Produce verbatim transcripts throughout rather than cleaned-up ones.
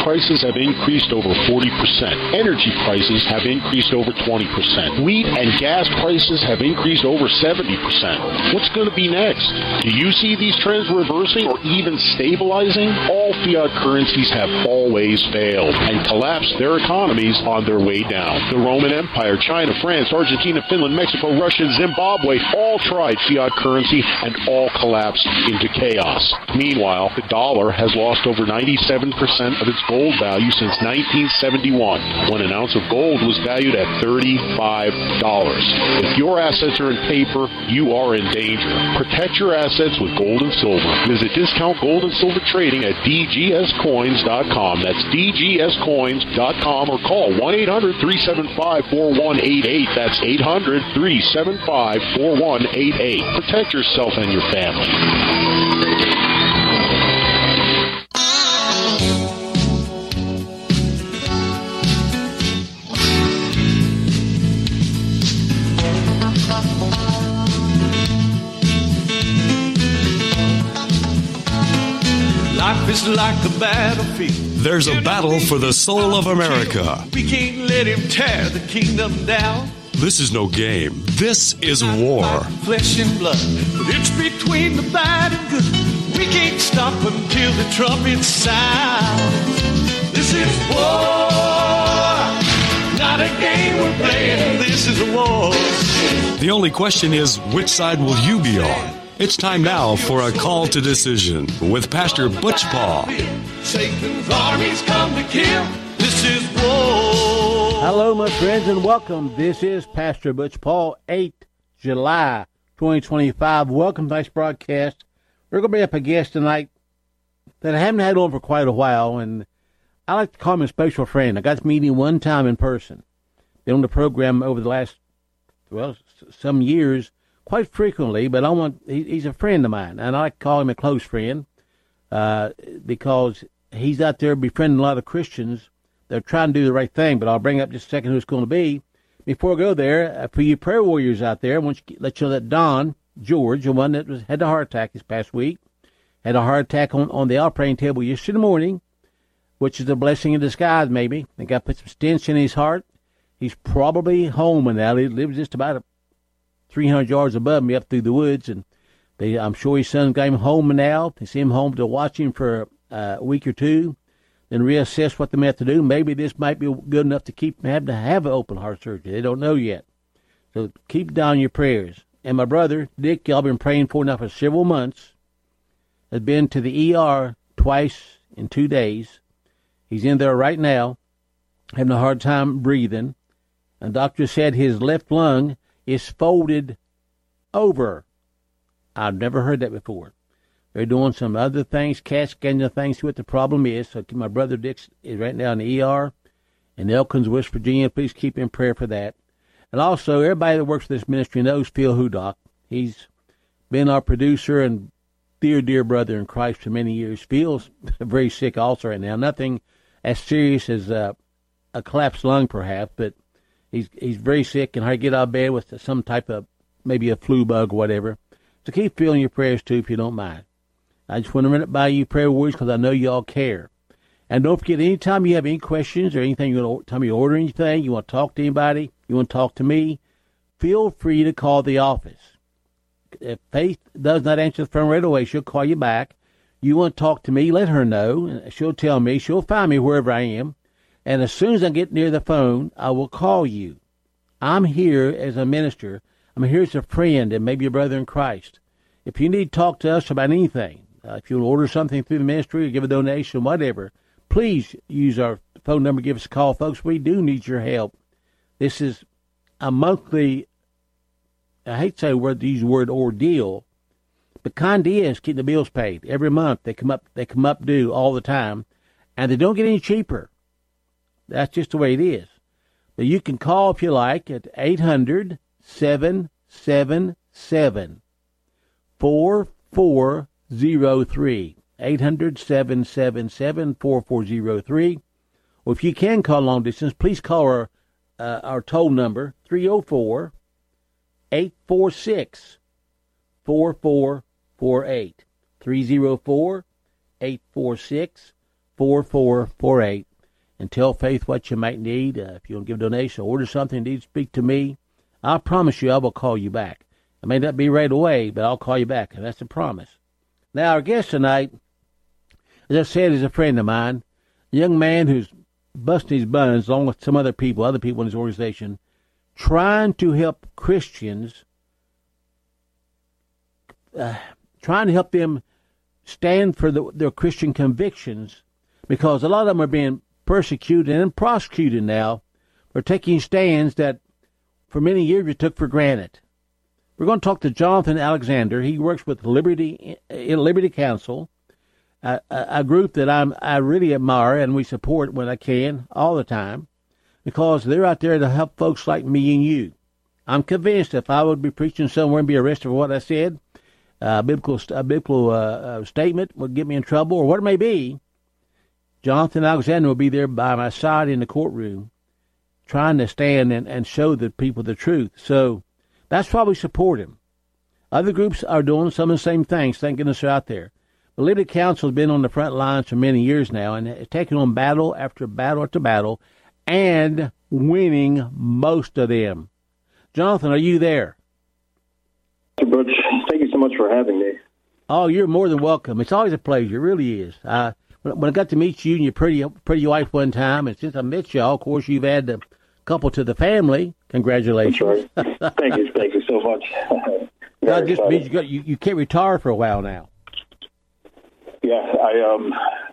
prices have increased over forty percent. Energy prices have increased over twenty percent. Wheat and gas prices have increased over seventy percent. What's going to be next? Do you see these trends reversing or even stabilizing? All fiat currencies have always failed and collapsed their economies on their way down. The Roman Empire, China, France, Argentina, Finland, Mexico, Russia, Zimbabwe all tried fiat currency and all collapsed into chaos. Meanwhile, the dollar has lost over ninety-seven percent of its gold value since nineteen seventy-one, when an ounce of gold was valued at thirty-five dollars. If your assets are in paper, you are in danger. Protect your assets with gold and silver. Visit Discount Gold and Silver Trading at d g s coins dot com. That's d g s coins dot com, or call one eight hundred three seven five four one eight eight. That's eight hundred three seven five four one eight eight. Protect yourself and your family. Life is like a battlefield. There's a battle for the soul of America. We can't let him tear the kingdom down. This is no game. This is war. Flesh and blood, but it's between the bad and good. We can't stop until the trumpet sounds. This is war, not a game we're playing. This is a war. The only question is, which side will you be on? It's time now for a call to decision with Pastor Butch Paul. Satan's armies come to kill. This is war. Hello, my friends, and welcome. This is Pastor Butch Paul, the eighth of July, twenty twenty-five. Welcome to tonight's broadcast. We're going to be up a guest tonight that I haven't had on for quite a while, and I like to call him a special friend. I got to meet him one time in person. Been on the program over the last, well, some years, quite frequently, but I want he, he's a friend of mine, and I like to call him a close friend uh, because he's out there befriending a lot of Christians. They're trying to do the right thing, but I'll bring up just a second who it's going to be. Before I go there, uh, for you prayer warriors out there, I want to let you know that Don George, the one that was, had a heart attack this past week, had a heart attack on, on the operating table yesterday morning, which is a blessing in disguise, maybe. They got to put some stents in his heart. He's probably home now. He lives just about a three hundred yards above me up through the woods, and they, I'm sure his son got him home now. They sent him home to watch him for uh, a week or two, then reassess what they have to do. Maybe this might be good enough to keep him having to have an open heart surgery. They don't know yet. So keep down your prayers. And my brother, Dick, y'all been praying for now for several months, has been to the E R twice in two days. He's in there right now, having a hard time breathing. And doctor said his left lung is folded over. I've never heard that before. They're doing some other things, CAT scanning the things, see what the problem is. So my brother Dick is right now in the E R in Elkins, West Virginia. Please keep in prayer for that. And also, everybody that works for this ministry knows Phil Hudock. He's been our producer and dear, dear brother in Christ for many years. Phil's very sick also right now. Nothing as serious as uh, a collapsed lung, perhaps, but He's he's very sick and hard to get out of bed with some type of, maybe a flu bug or whatever. So keep feeling your prayers, too, if you don't mind. I just want to run it by you, prayer warriors, because I know you all care. And don't forget, anytime you have any questions or anything, you want to tell me you order anything, you want to talk to anybody, you want to talk to me, feel free to call the office. If Faith does not answer the phone right away, she'll call you back. You want to talk to me, let her know. She'll tell me. She'll find me wherever I am. And as soon as I get near the phone, I will call you. I'm here as a minister. I'm here as a friend and maybe a brother in Christ. If you need to talk to us about anything, uh, if you want to order something through the ministry or give a donation, whatever, please use our phone number. Give us a call, folks. We do need your help. This is a monthly, I hate to say word, use the word ordeal, but kind of is keep the bills paid. Every month they come up, they come up due all the time, and they don't get any cheaper. That's just the way it is. But you can call if you like at eight hundred, seven seven seven, four four zero three. eight hundred, seven seven seven, four four zero three. Or if you can call long distance, please call our, uh, our toll number, three oh four, eight four six, four four four eight. three oh four, eight four six, four four four eight and tell Faith what you might need. Uh, if you want to give a donation or order something, need to speak to me, I promise you I will call you back. It may not be right away, but I'll call you back, and that's a promise. Now, our guest tonight, as I said, is a friend of mine, a young man who's busting his buns along with some other people, other people in his organization, trying to help Christians, uh, trying to help them stand for the, their Christian convictions, because a lot of them are being persecuted and prosecuted now for taking stands that for many years we took for granted. We're going to talk to Jonathan Alexander. He works with Liberty Liberty Counsel, a, a group that I'm, I really admire and we support when I can, all the time, because they're out there to help folks like me and you. I'm convinced if I would be preaching somewhere and be arrested for what I said, a biblical, a biblical uh, statement would get me in trouble, or what it may be, Jonathan Alexander will be there by my side in the courtroom trying to stand and, and show the people the truth. So that's why we support him. Other groups are doing some of the same things. Thank goodness they're out there. The Liberty Counsel has been on the front lines for many years now and has taken on battle after battle after battle and winning most of them. Jonathan, are you there? Mister Butch, thank you so much for having me. Oh, you're more than welcome. It's always a pleasure. It really is. Uh, when, when I got to meet you and your pretty pretty wife one time, and since I met you, of course, you've added a couple to the family. Congratulations. That's right. Thank you. Thank you so much. That just means you, got, you, you can't retire for a while now. Yeah, I um,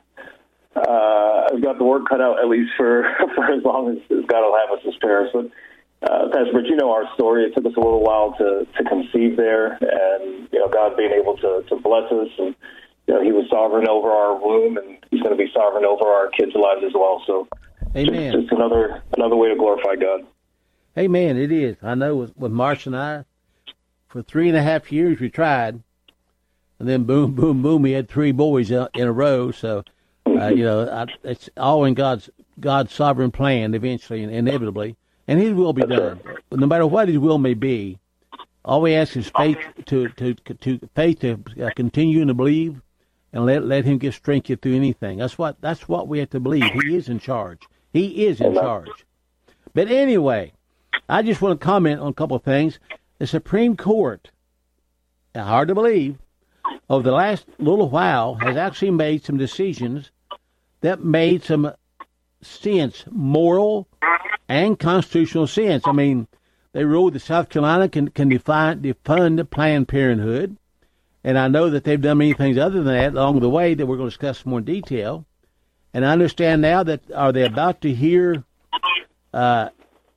uh, I've got the work cut out at least for, for as long as, as God will have us as parents. But uh, Pastor Rich, you know our story. It took us a little while to, to conceive there, and you know God being able to, to bless us, and you know He was sovereign over our womb, and He's going to be sovereign over our kids' lives as well. So, Amen. Just, just another another way to glorify God. Amen. It is. I know with, with Marcia and I, for three and a half years we tried. And then boom, boom, boom, we had three boys in a row. So, uh, you know, I, it's all in God's God's sovereign plan eventually and inevitably. And His will be done. But no matter what His will may be, all we ask is faith to to to faith to continue and to believe, and let let Him give strength you through anything. That's what that's what we have to believe. He is in charge. He is in charge. But anyway, I just want to comment on a couple of things. The Supreme Court, hard to believe, over the last little while has actually made some decisions that made some sense, moral and constitutional sense. I mean, they ruled that South Carolina can, can define, defund Planned Parenthood, and I know that they've done many things other than that along the way that we're going to discuss more in detail. And I understand now that are they about to hear uh,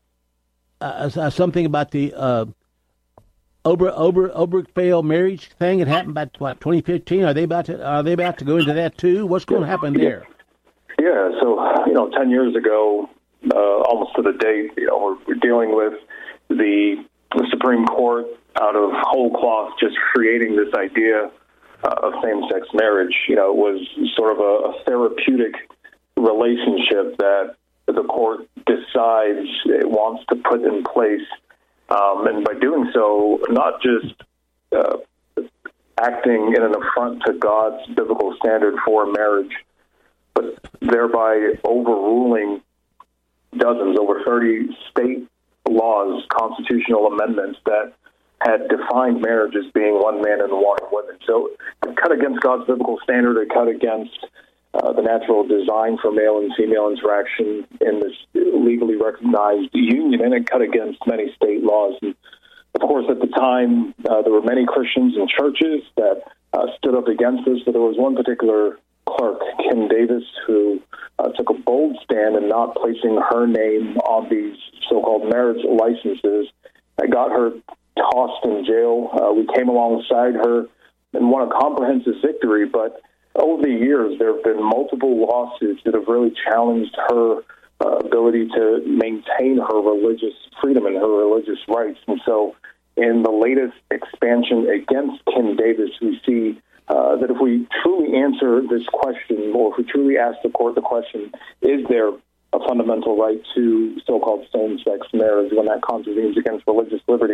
uh, something about the uh, Ober Ober Obergefell marriage thing that happened back what twenty fifteen? Are they about to Are they about to go into that too? What's going to happen there? Yeah, so you know, ten years ago, uh, almost to the date, you know, we're, we're dealing with the, the Supreme Court out of whole cloth just creating this idea uh, of same-sex marriage. You know, it was sort of a, a therapeutic relationship that the court decides it wants to put in place. Um, and by doing so, not just uh, acting in an affront to God's biblical standard for marriage, but thereby overruling dozens, over thirty state laws, constitutional amendments that had defined marriage as being one man and one woman. So it cut against God's biblical standard. It cut against uh, the natural design for male and female interaction in this legally recognized union, and it cut against many state laws. And of course, at the time, uh, there were many Christians and churches that uh, stood up against this, but there was one particular clerk, Kim Davis, who uh, took a bold stand in not placing her name on these so-called marriage licenses. That got her tossed in jail. Uh, we came alongside her and won a comprehensive victory, but over the years, there have been multiple lawsuits that have really challenged her uh, ability to maintain her religious freedom and her religious rights. And so in the latest expansion against Kim Davis, we see uh, that if we truly answer this question, or if we truly ask the court the question, is there a fundamental right to so-called same-sex marriage when that contravenes against religious liberty,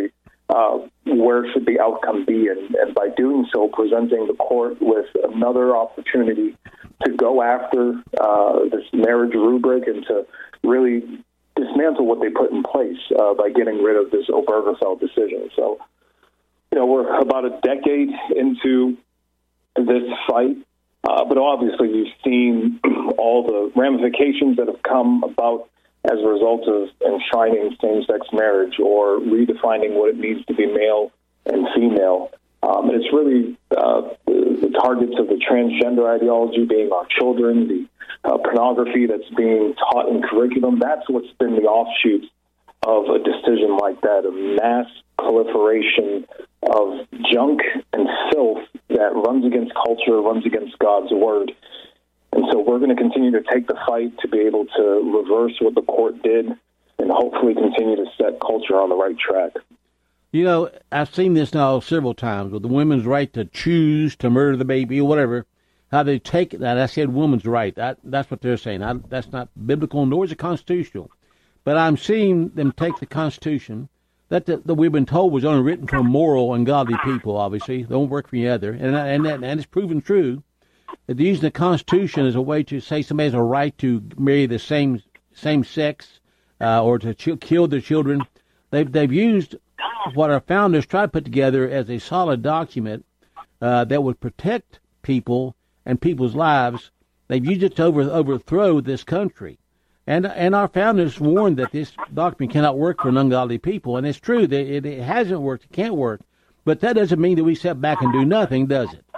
uh, where should the outcome be, and, and by doing so, presenting the court with another opportunity to go after uh, this marriage rubric and to really dismantle what they put in place uh, by getting rid of this Obergefell decision. So, you know, we're about a decade into this fight, uh, but obviously you've seen all the ramifications that have come about as a result of enshrining same-sex marriage or redefining what it means to be male and female. Um, and it's really uh, the, the targets of the transgender ideology being our children, the uh, pornography that's being taught in curriculum. That's what's been the offshoot of a decision like that, a mass proliferation of junk and filth that runs against culture, runs against God's word. And so we're going to continue to take the fight to be able to reverse what the court did and hopefully continue to set culture on the right track. You know, I've seen this now several times with the women's right to choose to murder the baby or whatever, how they take that. I said women's right. That, that's what they're saying. I, that's not biblical, nor is it constitutional. But I'm seeing them take the Constitution that, the, that we've been told was only written for moral and godly people, obviously. They don't work for any other. And, and, that, and it's proven true. That they're using the Constitution as a way to say somebody has a right to marry the same same sex uh, or to ch- kill their children. They've, they've used what our founders tried to put together as a solid document uh, that would protect people and people's lives. They've used it to over, overthrow this country. And and our founders warned that this document cannot work for an ungodly people. And it's true, that it, it hasn't worked, it can't work. But that doesn't mean that we sit back and do nothing, does it?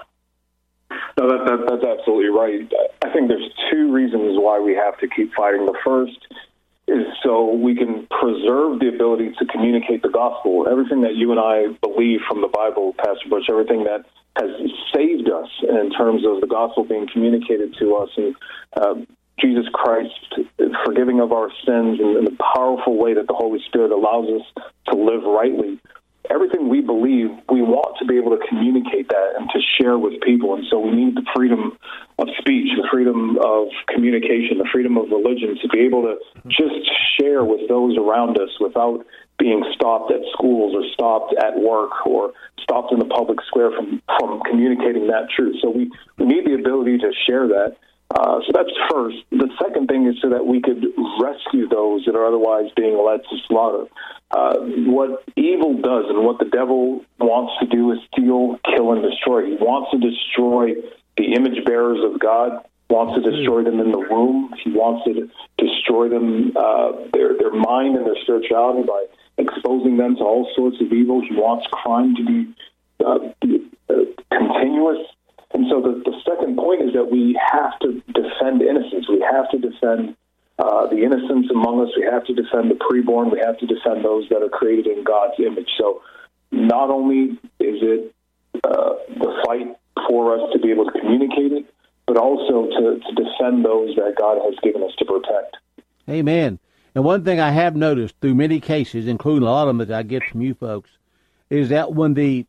No, that, that, that's absolutely right. I think there's two reasons why we have to keep fighting. The first is so we can preserve the ability to communicate the gospel. Everything that you and I believe from the Bible, Pastor Butch, everything that has saved us in terms of the gospel being communicated to us and uh, Jesus Christ forgiving of our sins and, and the powerful way that the Holy Spirit allows us to live rightly. Everything we believe, we want to be able to communicate that and to share with people. And so we need the freedom of speech, the freedom of communication, the freedom of religion to be able to just share with those around us without being stopped at schools or stopped at work or stopped in the public square from, from communicating that truth. So we, we need the ability to share that. Uh, so that's first. The second thing is so that we could rescue those that are otherwise being led to slaughter. Uh, what evil does and what the devil wants to do is steal, kill, and destroy. He wants to destroy the image bearers of God, wants to destroy them in the womb. He wants to destroy them, uh, their, their mind and their spirituality by exposing them to all sorts of evil. He wants crime to be uh, uh, continuous. And so the, the second point is that we have to defend innocence. We have to defend uh, the innocents among us. We have to defend the preborn. We have to defend those that are created in God's image. So not only is it uh, the fight for us to be able to communicate it, but also to, to defend those that God has given us to protect. Amen. And one thing I have noticed through many cases, including a lot of them that I get from you folks, is that when the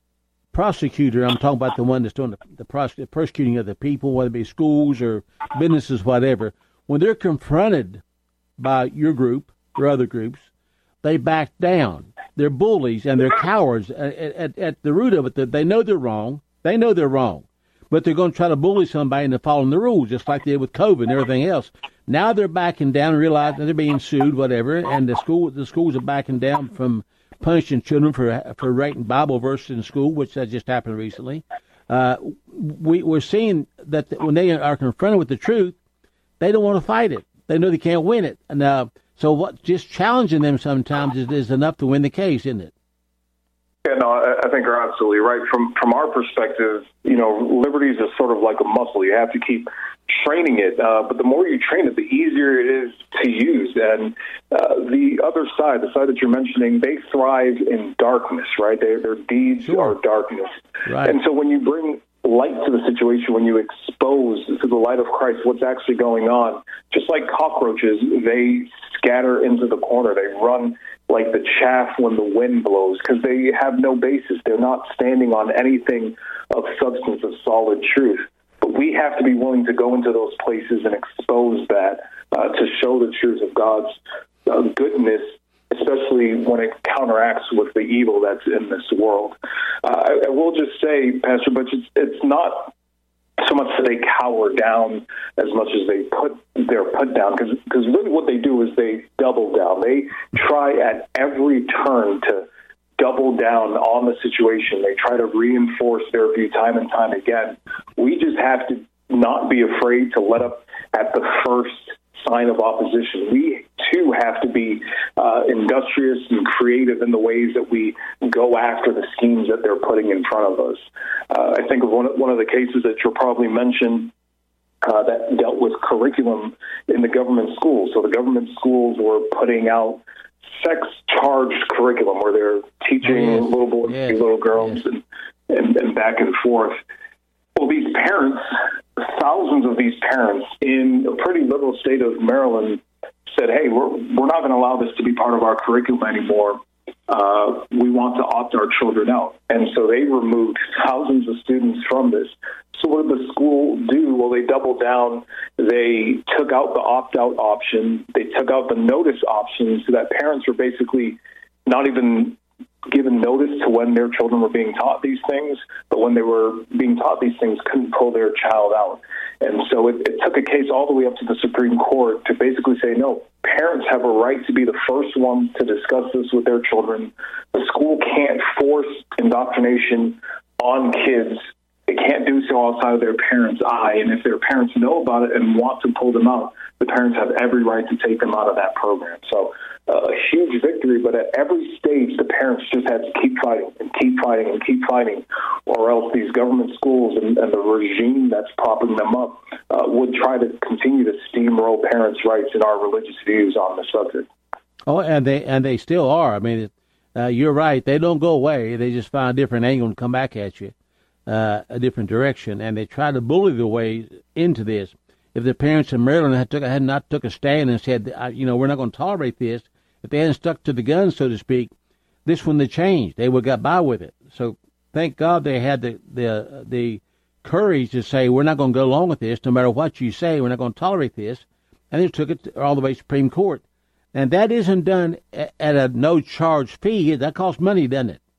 prosecutor, I'm talking about the one that's doing the, the prosec- persecuting of the people, whether it be schools or businesses, whatever, when they're confronted by your group or other groups, they back down. They're bullies and they're cowards. At, at, at the root of it, they know they're wrong. They know they're wrong. But they're going to try to bully somebody into following the rules, just like they did with COVID and everything else. Now they're backing down and realizing that they're being sued, whatever, and the school the schools are backing down from punishing children for for writing Bible verses in school, which that just happened recently. Uh, we, we're seeing that when they are confronted with the truth, they don't want to fight it. They know they can't win it. And uh, so what? Just challenging them sometimes is, is enough to win the case, isn't it? Yeah, no, I think you're absolutely right. From from our perspective, you know, liberties is sort of like a muscle. You have to keep training it, uh, but the more you train it, the easier it is to use. And uh, the other side, the side that you're mentioning, they thrive in darkness, right? They, their deeds sure. are darkness. Right. And so when you bring light to the situation, when you expose to the light of Christ what's actually going on, just like cockroaches, they scatter into the corner. They run like the chaff when the wind blows because they have no basis. They're not standing on anything of substance, of solid truth. But we have to be willing to go into those places and expose that uh, to show the truth of God's uh, goodness especially when it counteracts with the evil that's in this world. Uh, I, I will just say, Pastor Butch, it's, it's not so much that they cower down as much as they put their put down, because because really what they do is they double down. They try at every turn to double down on the situation. They try to reinforce their view time and time again. We just have to not be afraid to let up at the first sign of opposition. We, too, have to be uh, industrious and creative in the ways that we go after the schemes that they're putting in front of us. Uh, I think of one, one of the cases that you'll probably mention uh, that dealt with curriculum in the government schools. So the government schools were putting out sex-charged curriculum where they're teaching yes. little boys yes. and little girls yes. and, and, and back and forth. Well, these parents, thousands of these parents in a pretty liberal state of Maryland said, hey, we're, we're not going to allow this to be part of our curriculum anymore. Uh, we want to opt our children out. And so they removed thousands of students from this. So what did the school do? Well, they doubled down. They took out the opt-out option. They took out the notice option so that parents were basically not even given notice to when their children were being taught these things, but when they were being taught these things, couldn't pull their child out. And so it, it took a case all the way up to the Supreme Court to basically say, no, parents have a right to be the first ones to discuss this with their children. The school can't force indoctrination on kids. They can't do so outside of their parents' eye. And if their parents know about it and want to pull them out, the parents have every right to take them out of that program. So uh, a huge victory, but at every stage, the parents just had to keep fighting and keep fighting and keep fighting, or else these government schools and, and the regime that's propping them up uh, would try to continue to steamroll parents' rights and our religious views on the subject. Oh, and they and they still are. I mean, uh, you're right. They don't go away. They just find a different angle and come back at you, uh, a different direction, and they try to bully their way into this. If the parents in Maryland had, took, had not took a stand and said, you know, we're not going to tolerate this, if they hadn't stuck to the gun, so to speak, this wouldn't have changed. They would have got by with it. So thank God they had the the the courage to say, we're not going to go along with this, no matter what you say, we're not going to tolerate this. And they took it all the way to Supreme Court. And that isn't done at a no-charge fee. That costs money, doesn't it?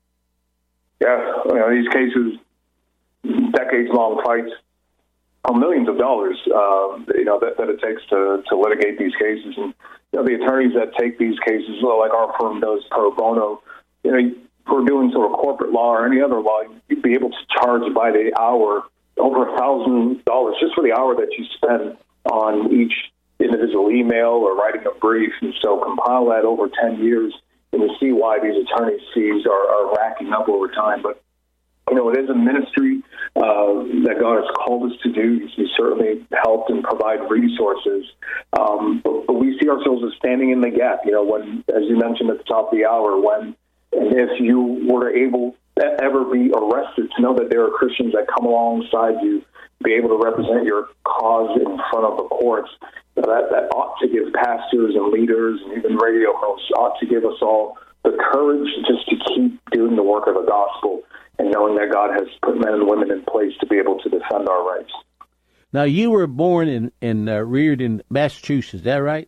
Yeah, you know, these cases, decades-long fights, are millions of dollars, uh, you know, that, that it takes to, to litigate these cases. And, you know, the attorneys that take these cases, well, like our firm does pro bono, you know, for doing sort of corporate law or any other law, you'd be able to charge by the hour over a thousand dollars just for the hour that you spend on each individual email or writing a brief. And so compile that over ten years, and you see why these attorneys' fees are, are racking up over time. But, you know, it is a ministry uh, that God has called us to do. He certainly helped and provide resources. Um, but, but we see ourselves as standing in the gap, you know, when, as you mentioned at the top of the hour, when and if you were able to ever be arrested, to know that there are Christians that come alongside you, be able to represent your cause in front of the courts, you know, that, that ought to give pastors and leaders and even radio hosts, ought to give us all the courage just to keep doing the work of the gospel and knowing that God has put men and women in place to be able to defend our rights. Now, you were born and in, in, uh, reared in Massachusetts, is that right?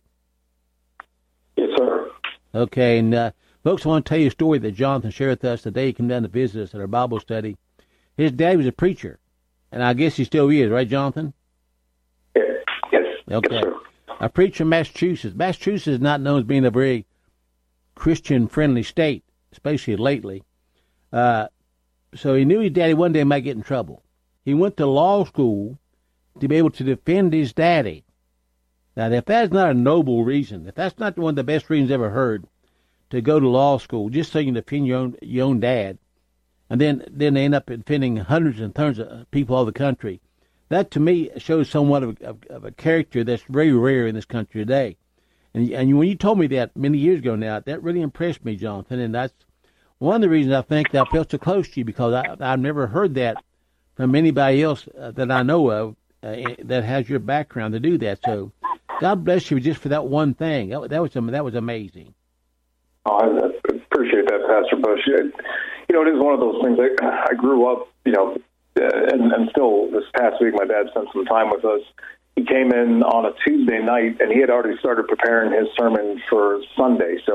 Yes, sir. Okay, and uh, folks, I want to tell you a story that Jonathan shared with us the day he came down to visit us at our Bible study. His dad was a preacher, and I guess he still is, right, Jonathan? Yes. Yes. Okay. Yes, sir. A preacher in Massachusetts. Massachusetts is not known as being a very Christian-friendly state, especially lately. Uh, so he knew his daddy one day might get in trouble. He went to law school to be able to defend his daddy. Now, if that's not a noble reason, if that's not one of the best reasons I've ever heard, to go to law school just so you can defend your own, your own dad, and then, then they end up defending hundreds and hundreds of people all over the country, that to me shows somewhat of a, of, of a character that's very rare in this country today. And, and when you told me that many years ago now, that really impressed me, Jonathan, and that's one of the reasons I think that I felt so close to you, because I, I've never heard that from anybody else uh, that I know of uh, that has your background to do that. So God bless you just for that one thing. That, that was that was amazing. Oh, I appreciate that, Pastor Bush. It, you know, it is one of those things. I, I grew up, you know, and, and still this past week my dad spent some time with us. He came in on a Tuesday night, and he had already started preparing his sermon for Sunday. So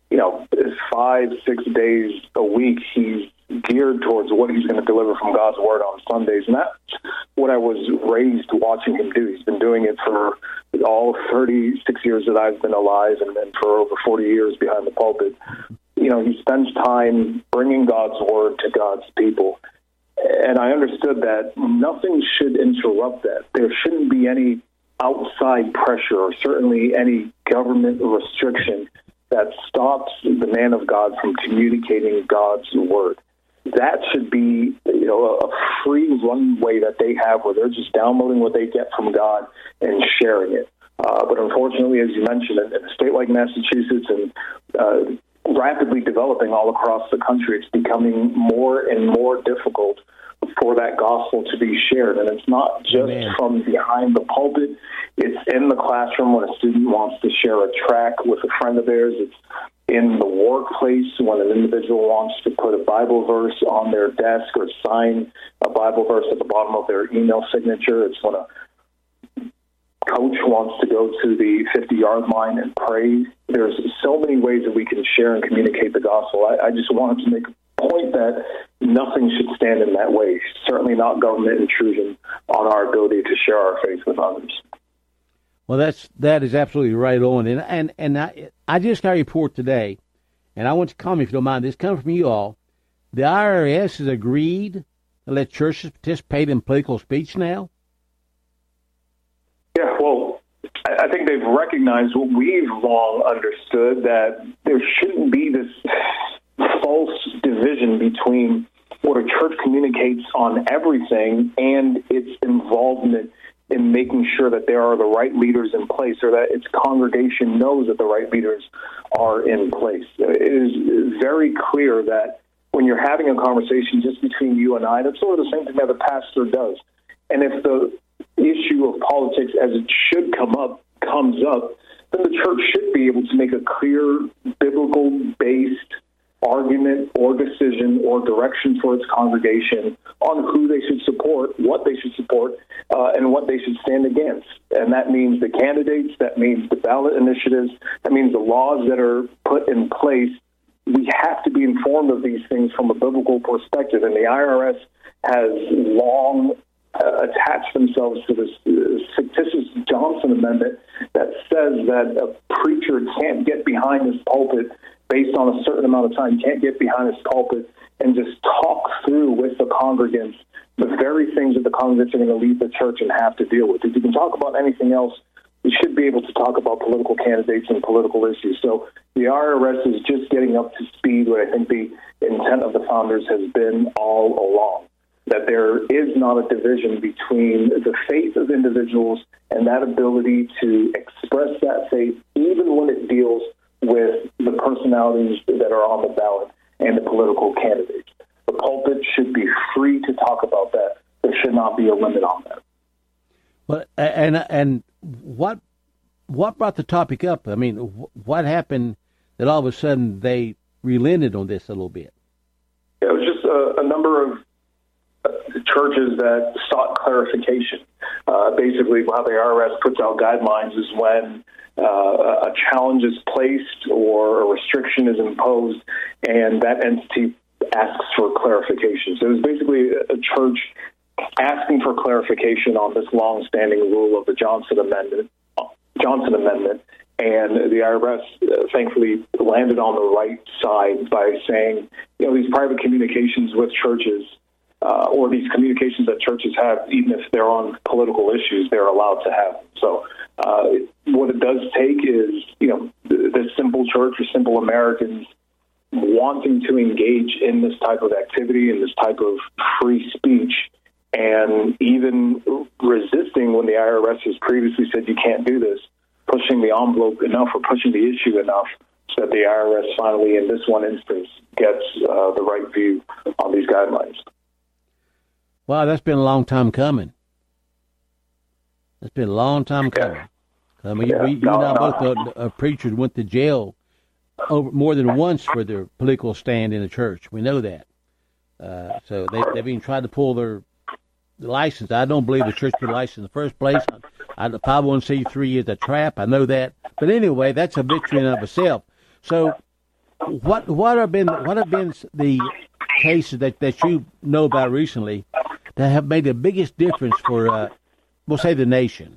you know, five, six days a week, he's geared towards what he's going to deliver from God's Word on Sundays. And that's what I was raised watching him do. He's been doing it for all thirty-six years that I've been alive, and then for over forty years behind the pulpit. You know, he spends time bringing God's Word to God's people. And I understood that nothing should interrupt that. There shouldn't be any outside pressure or certainly any government restriction that stops the man of God from communicating God's Word. That should be, you know, a free runway that they have where they're just downloading what they get from God and sharing it. Uh, but unfortunately, as you mentioned, in, in a state like Massachusetts and uh, rapidly developing all across the country, it's becoming more and more difficult for that gospel to be shared. And it's not just Amen. From behind the pulpit. It's in the classroom when a student wants to share a track with a friend of theirs. It's in the workplace when an individual wants to put a Bible verse on their desk or sign a Bible verse at the bottom of their email signature. It's when a coach wants to go to the fifty-yard line and pray. There's so many ways that we can share and communicate the gospel. I, I just wanted to make a point that nothing should stand in that way, certainly not government intrusion on our ability to share our faith with others. Well, that's that is absolutely right on, and and and I, I just got a report today, and I want to comment if you don't mind. This comes from you all. The I R S has agreed to let churches participate in political speech now. Yeah, well, I think they've recognized what we've long understood, that there shouldn't be this false division between what a church communicates on everything and its involvement in making sure that there are the right leaders in place, or that its congregation knows that the right leaders are in place. It is very clear that when you're having a conversation just between you and I, that's sort of the same thing that a pastor does. And if the issue of politics, as it should come up, comes up, then the church should be able to make a clear, biblical-based argument or decision or direction for its congregation on who they should support, what they should support, uh, and what they should stand against. And that means the candidates, that means the ballot initiatives, that means the laws that are put in place. We have to be informed of these things from a biblical perspective, and the I R S has long uh, attached themselves to this uh, fictitious Johnson Amendment that says that a preacher can't get behind his pulpit based on a certain amount of time, can't get behind his pulpit and just talk through with the congregants the very things that the congregants are going to leave the church and have to deal with. If you can talk about anything else, you should be able to talk about political candidates and political issues. So the I R S is just getting up to speed what I think the intent of the founders has been all along, that there is not a division between the faith of individuals and that ability to express that faith, even when it deals with the personalities that are on the ballot and the political candidates. The pulpit should be free to talk about that. There should not be a limit on that. Well, and and what what brought the topic up? I mean, what happened that all of a sudden they relented on this a little bit? It was just a, a number of churches that sought clarification. Uh, basically, how the I R S puts out guidelines is when Uh, a challenge is placed or a restriction is imposed, and that entity asks for clarification. So it was basically a church asking for clarification on this long-standing rule of the Johnson Amendment, Johnson Amendment, and the I R S uh, thankfully landed on the right side by saying, you know, these private communications with churches uh, or these communications that churches have, even if they're on political issues, they're allowed to have. So uh, what it does take is, you know, the, the simple church or simple Americans wanting to engage in this type of activity and this type of free speech, and even resisting when the I R S has previously said you can't do this, pushing the envelope enough or pushing the issue enough so that the I R S finally, in this one instance, gets uh, the right view on these guidelines. Wow, that's been a long time coming. That's been a long time coming. Yeah. I mean, yeah. we, you no, and I no. both uh, uh, preachers went to jail over more than once for their political stand in the church. We know that. Uh, so they, they've been trying to pull their license. I don't believe the church put a license in the first place. I, the five oh one c three is a trap. I know that. But anyway, that's a victory in and of itself. So what what have been what have been the cases that, that you know about recently that have made the biggest difference for, uh, we'll say, the nation?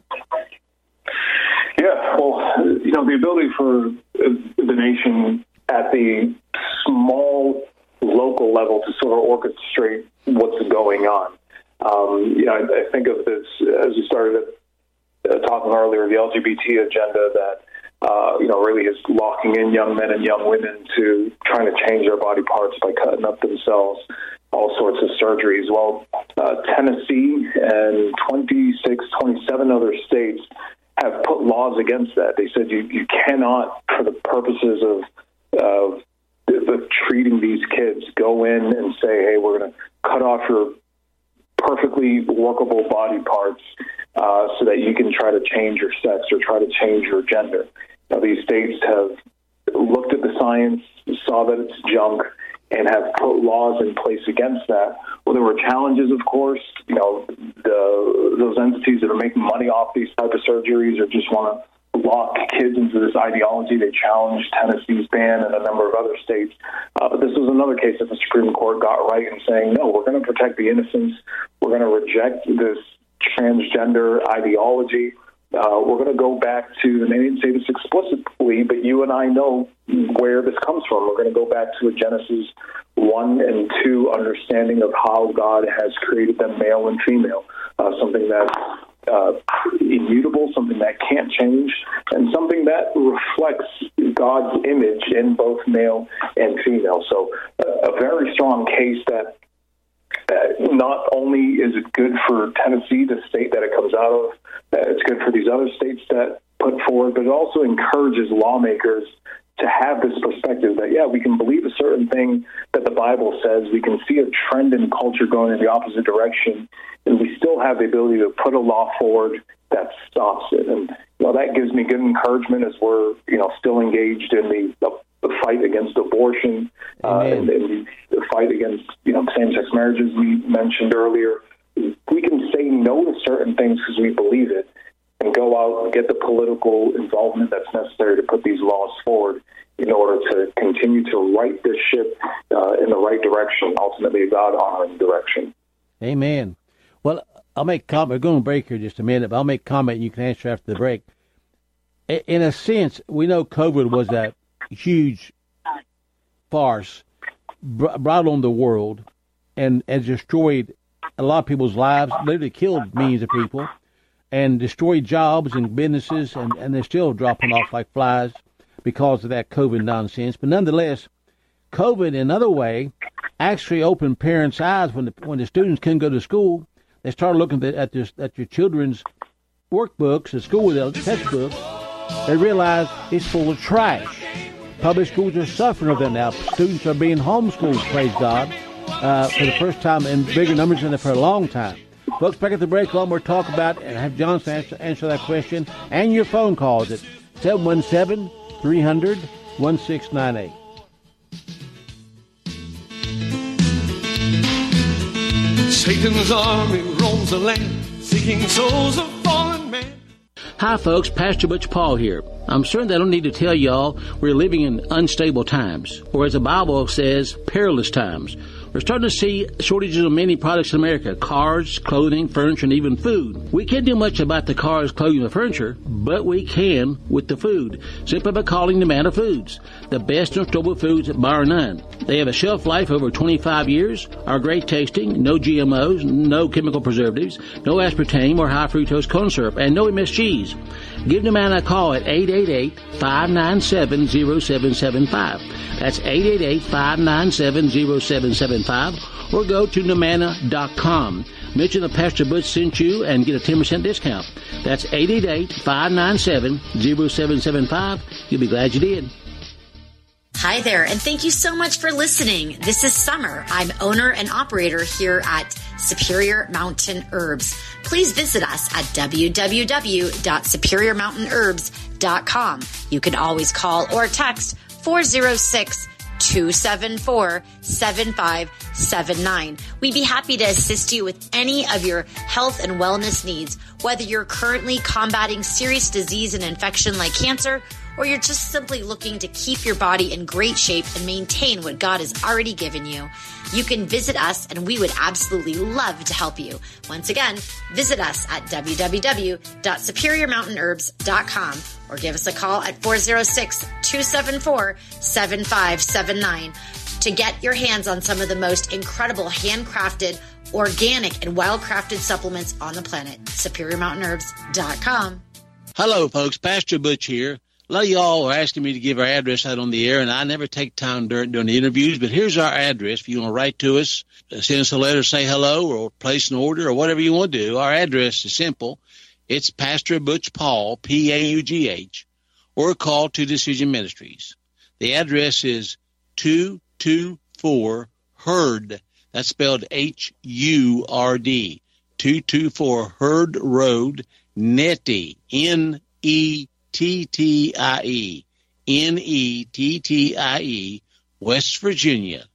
Yeah, well, you know, the ability for the nation at the small local level to sort of orchestrate what's going on. Um, you know, I, I think of this as we started uh, talking earlier, the L G B T agenda that, uh, you know, really is locking in young men and young women to trying to change their body parts by cutting up themselves, all sorts of surgeries. Well, uh, Tennessee and twenty-six, twenty-seven other states have put laws against that. They said you, you cannot, for the purposes of, of, of treating these kids, go in and say, hey, we're going to cut off your perfectly workable body parts uh, so that you can try to change your sex or try to change your gender. Now, these states have looked at the science, saw that it's junk, and have put laws in place against that. Well, there were challenges, of course. You know, the, those entities that are making money off these type of surgeries or just want to lock kids into this ideology. They challenged Tennessee's ban and a number of other states. Uh, but this was another case that the Supreme Court got right in saying, no, we're going to protect the innocents. We're going to reject this transgender ideology. Uh, we're going to go back to, and they didn't say this explicitly, but you and I know where this comes from. We're going to go back to a Genesis one and two understanding of how God has created them male and female, uh, something that's uh, immutable, something that can't change, and something that reflects God's image in both male and female. So uh, a very strong case that Uh, not only is it good for Tennessee, the state that it comes out of, uh, it's good for these other states that put forward, but it also encourages lawmakers to have this perspective that, yeah, we can believe a certain thing that the Bible says, we can see a trend in culture going in the opposite direction, and we still have the ability to put a law forward that stops it. And, you know, that gives me good encouragement as we're, you know, still engaged in the, the, the fight against abortion, uh, and, and the fight against, you know, same-sex marriages we mentioned earlier. We can say no to certain things because we believe it and go out and get the political involvement that's necessary to put these laws forward in order to continue to right this ship uh, in the right direction, ultimately a God-honoring direction. Amen. Well, I'll make a comment. We're going to break here just a minute, but I'll make a comment and you can answer after the break. In a sense, we know COVID was a huge farce brought on the world and has destroyed a lot of people's lives, literally killed millions of people, and destroyed jobs and businesses, and, and they're still dropping off like flies because of that COVID nonsense. But nonetheless, COVID, in another way, actually opened parents' eyes when the, when the students couldn't go to school. They started looking at, this, at your children's workbooks at school, their textbooks. They realized it's full of trash. Public schools are suffering of that now. Students are being homeschooled, praise God, uh, for the first time in bigger numbers than for a long time. Folks, back at the break, a lot more talk about and have Johnson answer, answer that question and your phone calls at seven one seven, three hundred, sixteen ninety-eight. Satan's army roams the land, seeking souls of fallen men. Hi, folks. Pastor Butch Paul here. I'm certain that I don't need to tell y'all we're living in unstable times, or as the Bible says, perilous times. We're starting to see shortages of many products in America: cars, clothing, furniture, and even food. We can't do much about the cars, clothing, and furniture, but we can with the food, simply by calling Nomana Foods, the best in storable foods bar none. They have a shelf life over twenty-five years, are great tasting, no G M Os, no chemical preservatives, no aspartame or high fructose corn syrup, and no M S Gs. Give Nomana a call at eight eight eight, five nine seven, zero seven seven five. That's eight eight eight, five nine seven, zero seven seven five, or go to Nomana dot com. Mention that Pastor Butch sent you and get a ten percent discount. That's eight eight eight, five nine seven, zero seven seven five. You'll be glad you did. Hi there, and thank you so much for listening. This is Summer. I'm owner and operator here at Superior Mountain Herbs. Please visit us at w w w dot superior mountain herbs dot com. You can always call or text four oh six, two seven four, seven five seven nine. We'd be happy to assist you with any of your health and wellness needs, whether you're currently combating serious disease and infection like cancer, or you're just simply looking to keep your body in great shape and maintain what God has already given you, you can visit us and we would absolutely love to help you. Once again, visit us at w w w dot superior mountain herbs dot com or give us a call at four oh six, two seven four, seven five seven nine to get your hands on some of the most incredible handcrafted, organic, and wild-crafted supplements on the planet. superior mountain herbs dot com. Hello, folks. Pastor Butch here. A lot of y'all are asking me to give our address out on the air, and I never take time during, during the interviews, but here's our address. If you want to write to us, send us a letter, say hello, or place an order, or whatever you want to do, our address is simple. It's Pastor Butch Paul, P A U G H, or call to Decision Ministries. The address is two two four Hurd. That's spelled H U R D. two two four Hurd Road, Nettie, N E T T I E, N E T T I E, West Virginia,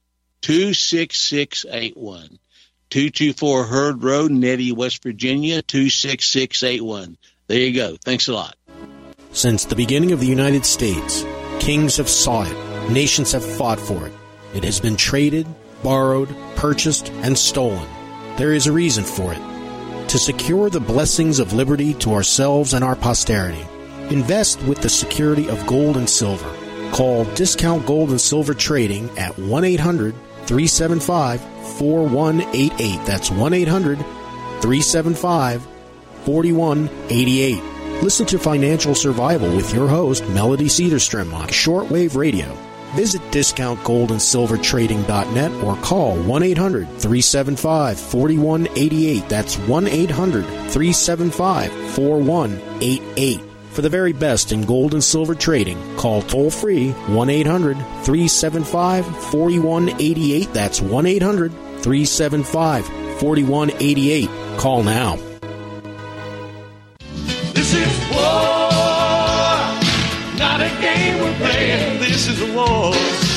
two six six eight one. two two four Hurd Road, Nettie, West Virginia, two six six eight one. There you go. Thanks a lot. Since the beginning of the United States, kings have sought it, nations have fought for it. It has been traded, borrowed, purchased, and stolen. There is a reason for it. To secure the blessings of liberty to ourselves and our posterity, invest with the security of gold and silver. Call Discount Gold and Silver Trading at one eight hundred, three seven five, four one eight eight. That's one eight hundred, three seven five, four one eight eight. Listen to Financial Survival with your host, Melody Cedarstrom, on shortwave radio. Visit discount gold and silver trading dot net or call one eight hundred, three seven five, four one eight eight. That's one eight hundred, three seven five, four one eight eight. For the very best in gold and silver trading, call toll-free one eight hundred, three seven five, four one eight eight. That's one eight hundred, three seven five, four one eight eight. Call now. This is war, not a game we're playing. This is a war.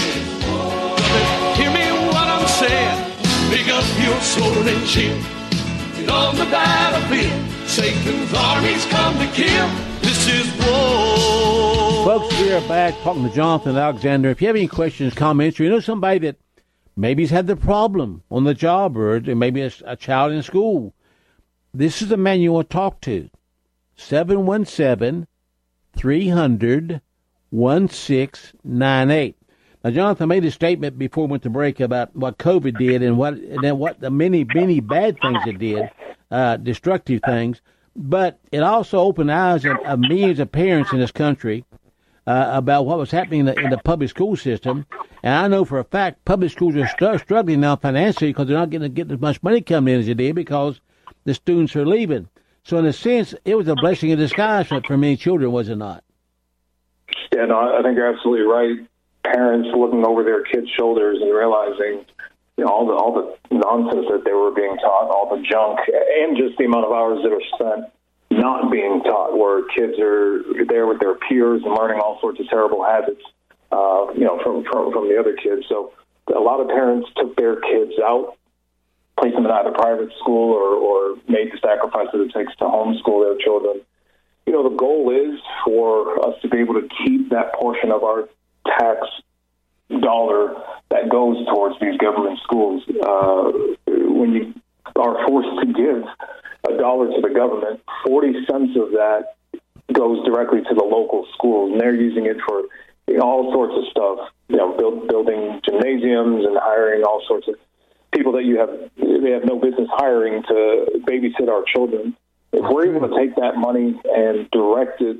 Hear me what I'm saying. Pick up your sword and shield. Get on the battlefield. Satan's armies come to kill. This is war. Folks, we are back talking to Jonathan Alexander. If you have any questions, comments, or you know somebody that maybe has had the problem on the job, or maybe a, a child in school, this is the man you want to talk to. seven one seven, three hundred, sixteen ninety-eight. Now, Jonathan made a statement before we went to break about what COVID did and what and then what the many, many bad things it did, uh, destructive things. But it also opened eyes of, of millions of parents in this country uh, about what was happening in the, in the public school system. And I know for a fact public schools are st- struggling now financially because they're not getting, getting as much money coming in as they did because the students are leaving. So in a sense, it was a blessing in disguise for, for many children, was it not? Yeah, no, I think you're absolutely right. Parents looking over their kids' shoulders and realizing, you know, all the all the nonsense that they were being taught, all the junk, and just the amount of hours that are spent not being taught, where kids are there with their peers and learning all sorts of terrible habits, uh, you know, from, from from the other kids. So a lot of parents took their kids out, placed them in either private school or, or made the sacrifice that it takes to homeschool their children. You know, the goal is for us to be able to keep that portion of our tax dollar that goes towards these government schools. Uh, when you are forced to give a dollar to the government, forty cents of that goes directly to the local schools, and they're using it for, you know, all sorts of stuff, you know, build, building gymnasiums and hiring all sorts of people that you have, they have no business hiring to babysit our children. If we're able to take that money and direct it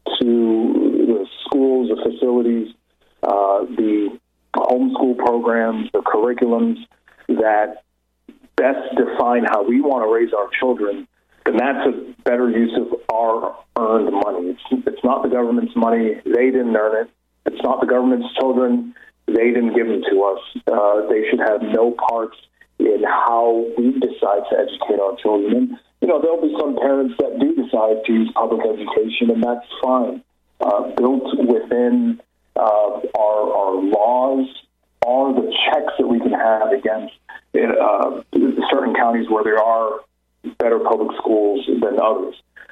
to the schools, the facilities, uh, the homeschool programs, the curriculums that best define how we want to raise our children, then that's a better use of our earned money. It's, it's not the government's money. They didn't earn it. It's not the government's children. They didn't give them to us. Uh, they should have no parts in how we decide to educate our children. And, you know, there'll be some parents that do decide to use public education, and that's fine. Uh, built within uh, our, our laws are the checks that we can have against uh, certain counties where there are better public schools than others.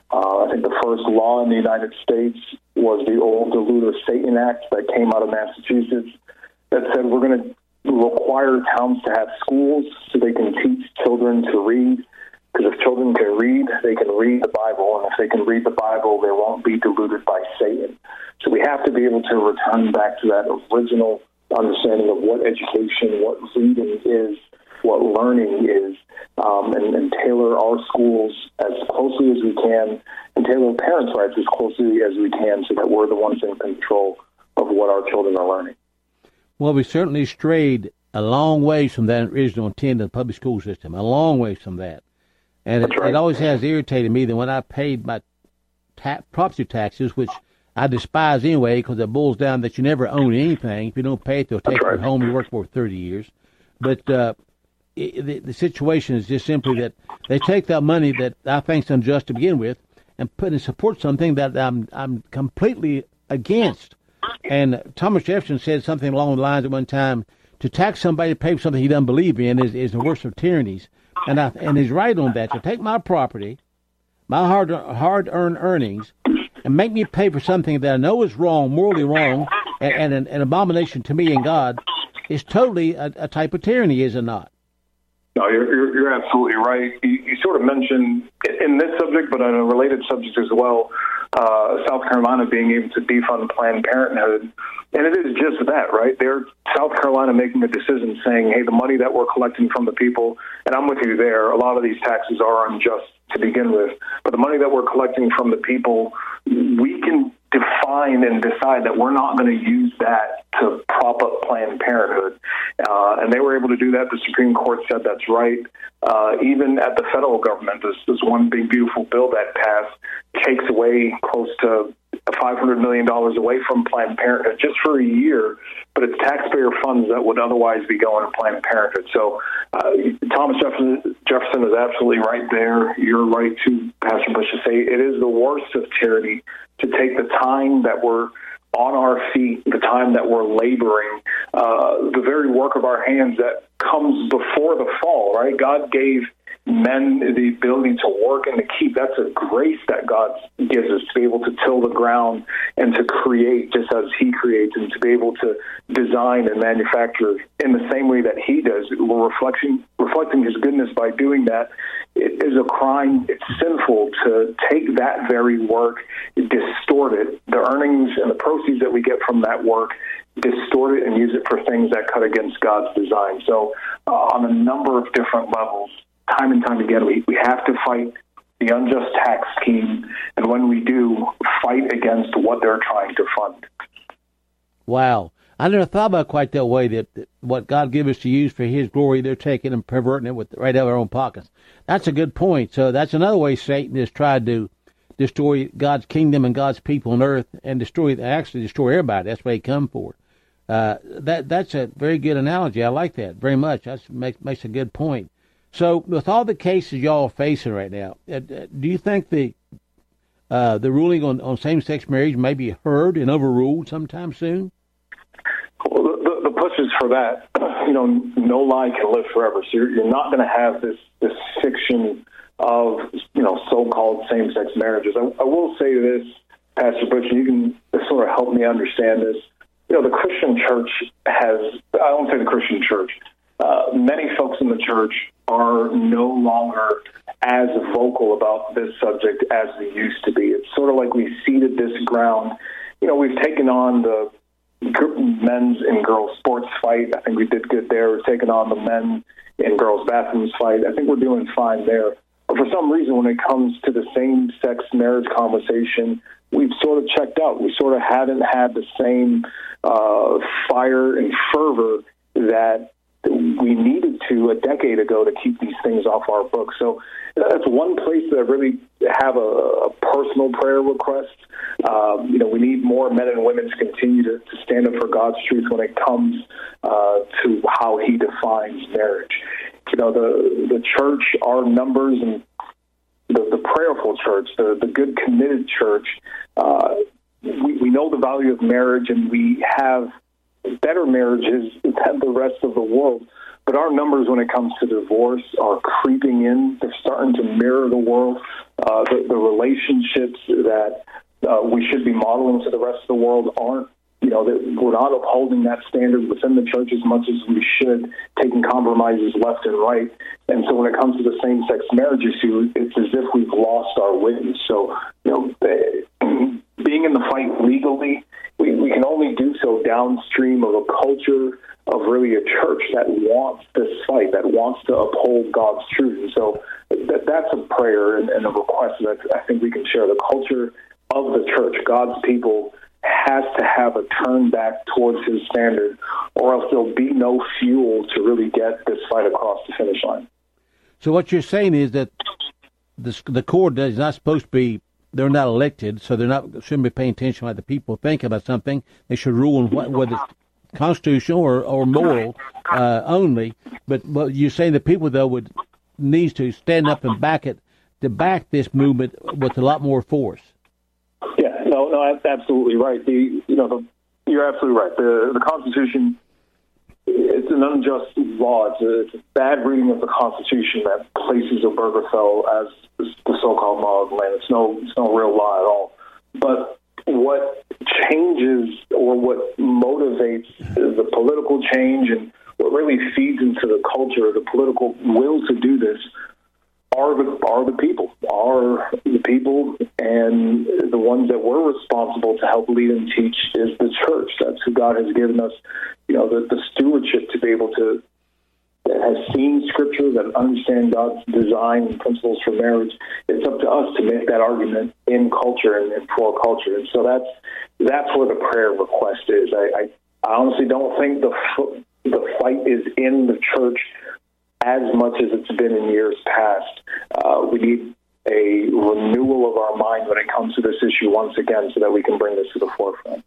Uh, I think the first law in the United States was the old Duluth-Satan Act that came out of Massachusetts that said we're going to require towns to have schools so they can teach children to read. Because if children can read, they can read the Bible, and if they can read the Bible, they won't be deluded by Satan. So we have to be able to return back to that original understanding of what education, what reading is, what learning is, um, and, and tailor our schools as closely as we can, and tailor parents' rights as closely as we can so that we're the ones in control of what our children are learning. Well, we certainly strayed a long ways from that original intent of the public school system, a long ways from that. And it, right. it always has irritated me that when I paid my ta- property taxes, which I despise anyway because it boils down that you never own anything. If you don't pay it, they'll take right. your home you worked for thirty years. But uh, it, the, the situation is just simply that they take that money that I think is unjust to begin with and put and support something that I'm I'm completely against. And Thomas Jefferson said something along the lines at one time, to tax somebody to pay for something he doesn't believe in is, is the worst of tyrannies. And I, and he's right on that. So take my property, my hard hard earned earnings, and make me pay for something that I know is wrong, morally wrong, and, and an, an abomination to me and God, is totally a, a type of tyranny, is it not? No, you're, you're, you're absolutely right. You, you sort of mentioned in this subject, but on a related subject as well, uh, South Carolina being able to defund Planned Parenthood. And it is just that, right? They're South Carolina making a decision saying, hey, the money that we're collecting from the people, and I'm with you there, a lot of these taxes are unjust to begin with, but the money that we're collecting from the people, we can define and decide that we're not going to use that to prop up Planned Parenthood. Uh, and they were able to do that. The Supreme Court said that's right. Uh, even at the federal government, this, this one big, beautiful bill that passed takes away close to five hundred million dollars away from Planned Parenthood just for a year, but it's taxpayer funds that would otherwise be going to Planned Parenthood. So uh, Thomas Jefferson, Jefferson is absolutely right there. You're right, too, Pastor Bush, to say it is the worst of tyranny to take the time that we're on our feet, the time that we're laboring, uh, the very work of our hands that comes before the fall, right? God gave men the ability to work and to keep. That's a grace that God gives us, to be able to till the ground and to create just as he creates, and to be able to design and manufacture in the same way that he does. We're reflecting, reflecting his goodness by doing that. It is a crime. It's sinful to take that very work, distort it, the earnings and the proceeds that we get from that work, distort it and use it for things that cut against God's design. So uh, on a number of different levels, time and time again, we, we have to fight the unjust tax scheme, and when we do, fight against what they're trying to fund. Wow. I never thought about it quite that way, that, that what God gives us to use for his glory, they're taking and perverting it with right out of our own pockets. That's a good point. So that's another way Satan has tried to destroy God's kingdom and God's people on earth, and destroy, actually destroy everybody. That's what he come for. Uh, that That's a very good analogy. I like that very much. That makes, makes a good point. So with all the cases y'all are facing right now, uh, do you think the uh, the ruling on, on same-sex marriage may be heard and overruled sometime soon? Well, the, the, the pushes for that, you know, no lie can live forever. So you're, you're not going to have this, this fiction of, you know, so-called same-sex marriages. I, I will say this, Pastor Butch, and you can sort of help me understand this. You know, the Christian church has, I won't say the Christian church, uh, many folks in the church are no longer as vocal about this subject as we used to be. It's sort of like we ceded this ground. You know, we've taken on the men's and girls sports fight. I think we did good there. We've taken on the men and girls bathrooms fight. I think we're doing fine there. But for some reason, when it comes to the same-sex marriage conversation, we've sort of checked out. We sort of haven't had the same uh, fire and fervor that we needed to a decade ago to keep these things off our books. So that's one place that I really have a, a personal prayer request. Um, you know, we need more men and women to continue to, to stand up for God's truth when it comes uh, to how he defines marriage. You know, the the church, our numbers, and the, the prayerful church, the, the good committed church, uh, we, we know the value of marriage, and we have better marriages than the rest of the world. but our numbers when it comes to divorce are creeping in. They're starting to mirror the world. Uh, the, the relationships that uh, we should be modeling to the rest of the world aren't. You know, that we're not upholding that standard within the church as much as we should, taking compromises left and right. And so when it comes to the same-sex marriage issue, it's as if we've lost our witness. So, you know, being in the fight legally, we, we can only do so downstream of a culture of really a church that wants this fight, that wants to uphold God's truth. And so that, that's a prayer and, and a request that I think we can share. The culture of the church, God's people, has to have a turn back towards his standard, or else there'll be no fuel to really get this fight across the finish line. So what you're saying is that the, the court is not supposed to be, they're not elected, so they're not shouldn't be paying attention like the people think about something. They should rule on what, whether it's constitutional or, or moral uh, only. But, but you're saying the people, though, would needs to stand up and back it, to back this movement with a lot more force. Yeah, no, no, that's absolutely right. The, you know, the, you're absolutely right. The the Constitution, it's an unjust law. It's a, it's a bad reading of the Constitution that places Obergefell as the so-called law of the land. It's no, it's no real law at all. But what changes or what motivates the political change and what really feeds into the culture, the political will to do this, are the are the people, are the people, and the ones that we're responsible to help lead and teach is the church. That's who God has given us, you know, the, the stewardship to be able to, that has seen Scripture, that understand God's design and principles for marriage. It's up to us to make that argument in culture and, and for culture. And so that's that's where the prayer request is. I, I, I honestly don't think the the fight is in the church as much as it's been in years past. Uh, we need a renewal of our mind when it comes to this issue once again so that we can bring this to the forefront.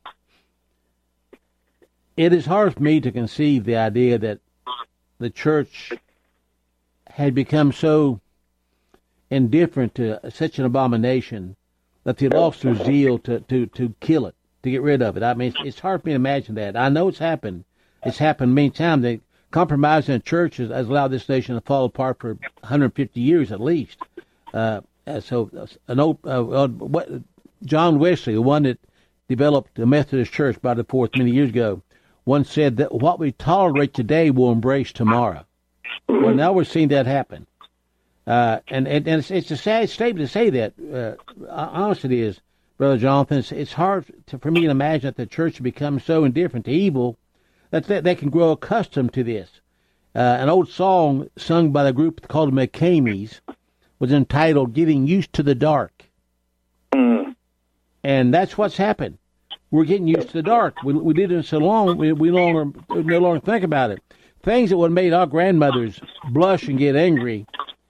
It is hard for me to conceive the idea that the church had become so indifferent to such an abomination that they lost their zeal to, to, to kill it, to get rid of it. I mean, it's, it's hard for me to imagine that. I know it's happened. It's happened many times. They compromise in the church has, has allowed this nation to fall apart for one hundred fifty years at least. Uh, so, an old, uh, what, John Wesley, the one that developed the Methodist Church by the fourth many years ago, once said that what we tolerate today will embrace tomorrow. Well, now we're seeing that happen. Uh, and, and, and it's, it's a sad statement to say that. Uh, honestly, it is, Brother Jonathan. It's, it's hard to, for me to imagine that the church has become so indifferent to evil that they, they can grow accustomed to this. Uh, an old song sung by the group called the McCameys was entitled "Getting Used to the Dark," mm. and that's what's happened. We're getting used to the dark. We, we did it so long, we, we, no longer, we no longer think about it. Things that would have made our grandmothers blush and get angry,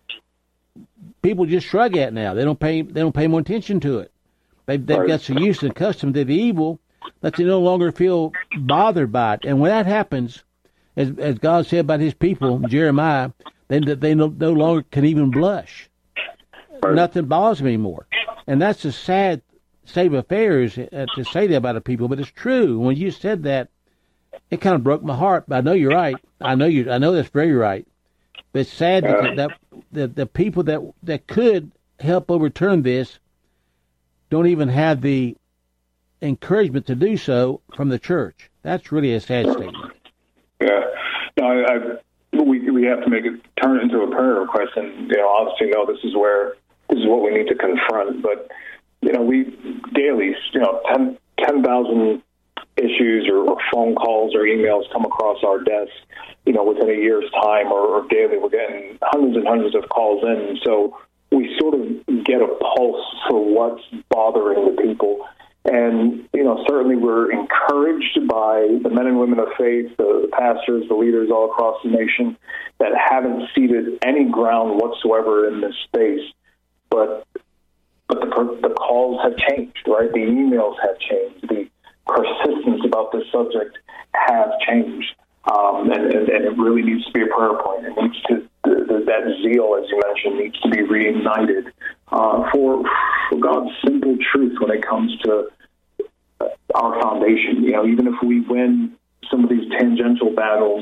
people just shrug at now. They don't pay. They don't pay more attention to it. They, they've right. got so used and accustomed to the evil that they no longer feel bothered by it. And when that happens, as, as God said about his people, Jeremiah, then they, they no, no longer can even blush. Right. Nothing bothers them anymore. And that's a sad state of affairs uh, to say that about the people, but it's true. When you said that, it kind of broke my heart. But I know you're right. I know you. I know that's very right. But it's sad uh, that, that, that the people that that could help overturn this don't even have the encouragement to do so from the church. That's really a sad statement. Yeah. No, I, I, we we have to make it turn into a prayer request, and you know, obviously, no, this is where this is what we need to confront. But you know, we daily, you know, ten ten thousand issues or, or phone calls or emails come across our desk, you know, within a year's time, or, or daily, we're getting hundreds and hundreds of calls in, and so we sort of get a pulse for what's bothering the people. And, you know, certainly we're encouraged by the men and women of faith, the, the pastors, the leaders all across the nation that haven't ceded any ground whatsoever in this space. But but the, the calls have changed, right? The emails have changed. The persistence about this subject has changed. Um, and, and, and it really needs to be a prayer point. It needs to, the, the, that zeal, as you mentioned, needs to be reignited uh, for, for God's simple truth when it comes to our foundation. You know, even if we win some of these tangential battles,